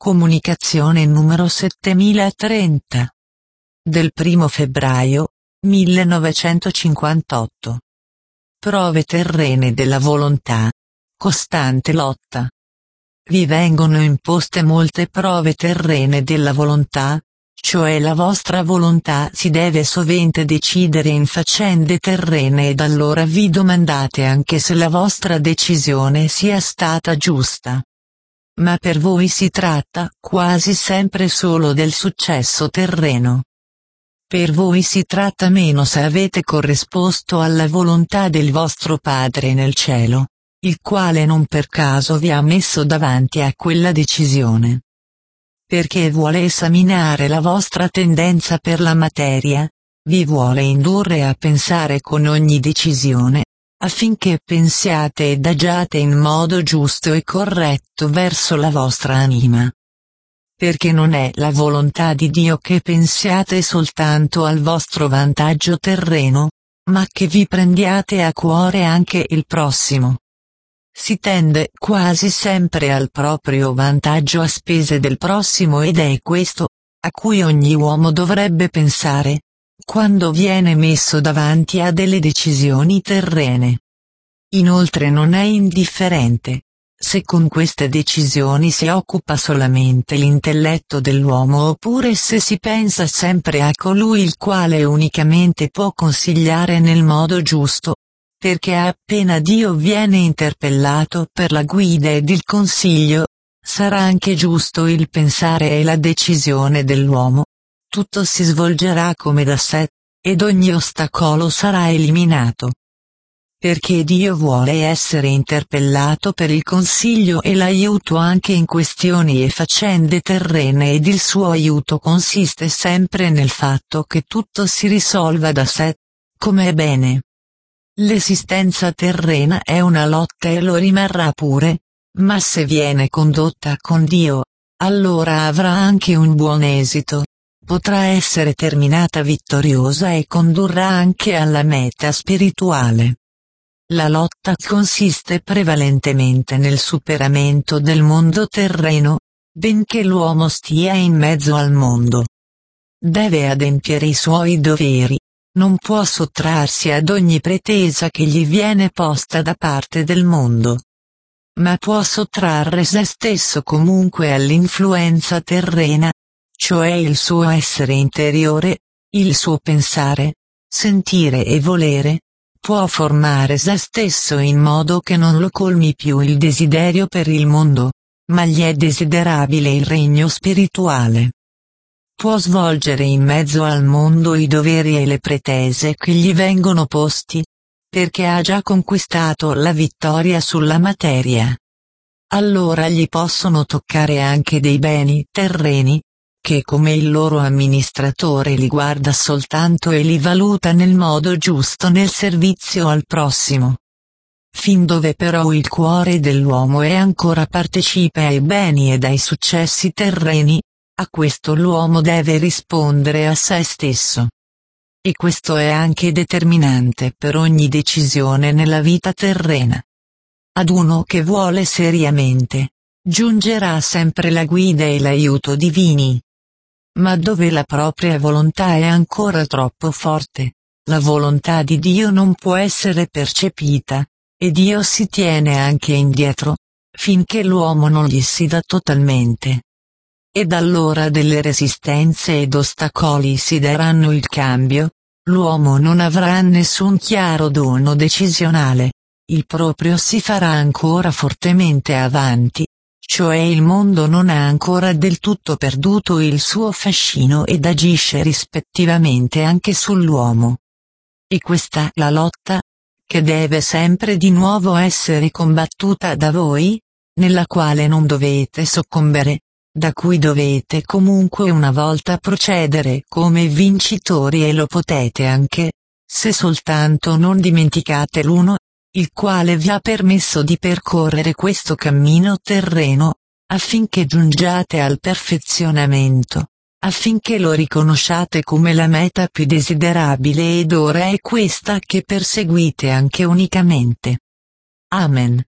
Comunicazione numero 7030. Del 1 febbraio 1958. Prove terrene della volontà. Costante lotta. Vi vengono imposte molte prove terrene della volontà, cioè la vostra volontà si deve sovente decidere in faccende terrene ed allora vi domandate anche se la vostra decisione sia stata giusta. Ma per voi si tratta quasi sempre solo del successo terreno. Per voi si tratta meno se avete corrisposto alla volontà del vostro Padre nel cielo, il quale non per caso vi ha messo davanti a quella decisione. Perché vuole esaminare la vostra tendenza per la materia, vi vuole indurre a pensare con ogni decisione, affinché pensiate ed agiate in modo giusto e corretto verso la vostra anima. Perché non è la volontà di Dio che pensiate soltanto al vostro vantaggio terreno, ma che vi prendiate a cuore anche il prossimo. Si tende quasi sempre al proprio vantaggio a spese del prossimo ed è questo, a cui ogni uomo dovrebbe pensare, quando viene messo davanti a delle decisioni terrene. Inoltre non è indifferente, se con queste decisioni si occupa solamente l'intelletto dell'uomo oppure se si pensa sempre a colui il quale unicamente può consigliare nel modo giusto, perché appena Dio viene interpellato per la guida ed il consiglio, sarà anche giusto il pensare e la decisione dell'uomo. Tutto si svolgerà come da sé, ed ogni ostacolo sarà eliminato. Perché Dio vuole essere interpellato per il consiglio e l'aiuto anche in questioni e faccende terrene ed il suo aiuto consiste sempre nel fatto che tutto si risolva da sé, come è bene. L'esistenza terrena è una lotta e lo rimarrà pure, ma se viene condotta con Dio, allora avrà anche un buon esito. Potrà essere terminata vittoriosa e condurrà anche alla meta spirituale. La lotta consiste prevalentemente nel superamento del mondo terreno, benché l'uomo stia in mezzo al mondo. Deve adempiere i suoi doveri, non può sottrarsi ad ogni pretesa che gli viene posta da parte del mondo. Ma può sottrarre se stesso comunque all'influenza terrena, cioè il suo essere interiore, il suo pensare, sentire e volere, può formare se stesso in modo che non lo colmi più il desiderio per il mondo, ma gli è desiderabile il regno spirituale. Può svolgere in mezzo al mondo i doveri e le pretese che gli vengono posti, perché ha già conquistato la vittoria sulla materia. Allora gli possono toccare anche dei beni terreni, che come il loro amministratore li guarda soltanto e li valuta nel modo giusto nel servizio al prossimo. Fin dove però il cuore dell'uomo è ancora partecipe ai beni ed ai successi terreni, a questo l'uomo deve rispondere a se stesso. E questo è anche determinante per ogni decisione nella vita terrena. Ad uno che vuole seriamente, giungerà sempre la guida e l'aiuto divini. Ma dove la propria volontà è ancora troppo forte, la volontà di Dio non può essere percepita, e Dio si tiene anche indietro, finché l'uomo non gli si dà totalmente. Ed allora delle resistenze ed ostacoli si daranno il cambio, l'uomo non avrà nessun chiaro dono decisionale, il proprio si farà ancora fortemente avanti, cioè il mondo non ha ancora del tutto perduto il suo fascino ed agisce rispettivamente anche sull'uomo. E questa la lotta, che deve sempre di nuovo essere combattuta da voi, nella quale non dovete soccombere, da cui dovete comunque una volta procedere come vincitori e lo potete anche, se soltanto non dimenticate l'uno, il quale vi ha permesso di percorrere questo cammino terreno, affinché giungiate al perfezionamento, affinché lo riconosciate come la meta più desiderabile ed ora è questa che perseguite anche unicamente. Amen.